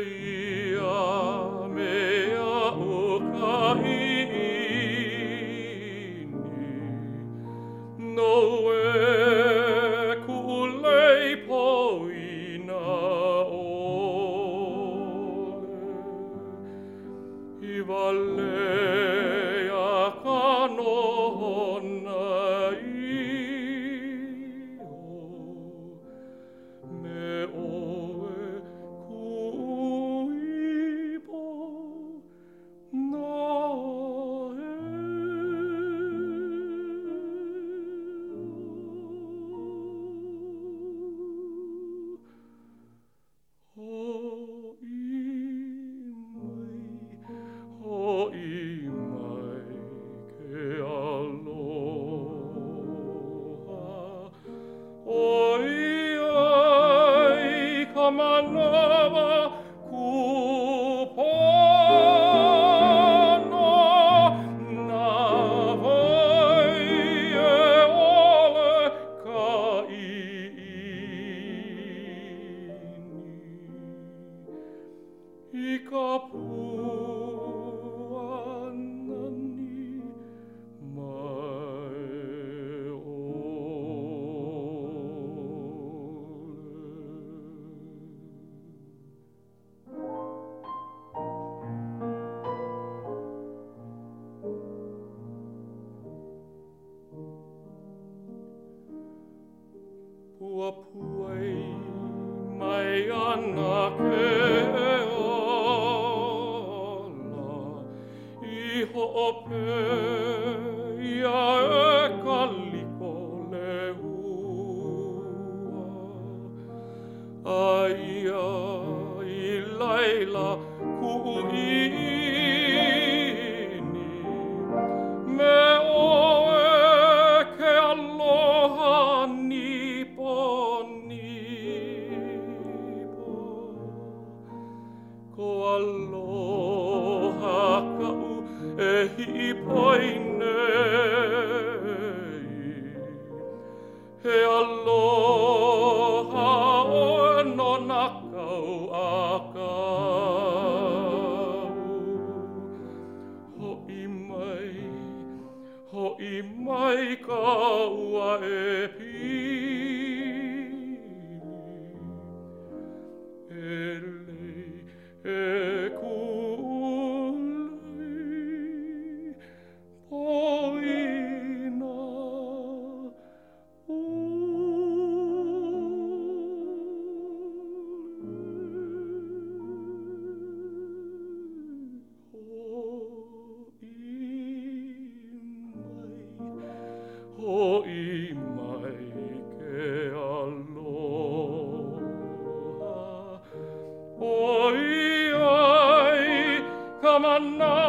ia mea o ka ini no e kulei poina ole I valea kanona io me oe kuipo nae Ho'i mai ke aloha Oi ai ka manawa kupana Na vai e ole ka I ka puanani mai Pua puai mai ana ke ala I ho'ope ia e kaliko lehua Aia I laila ku'ini Me oe ke aloha nipo nipo Ko aloha ka'u e hi'ipoi nei He aloha o nona kau a kau Ho'i mai ka ua e pili Elei e kulei poina Ho'i mai ke aloha Oi ai ka mana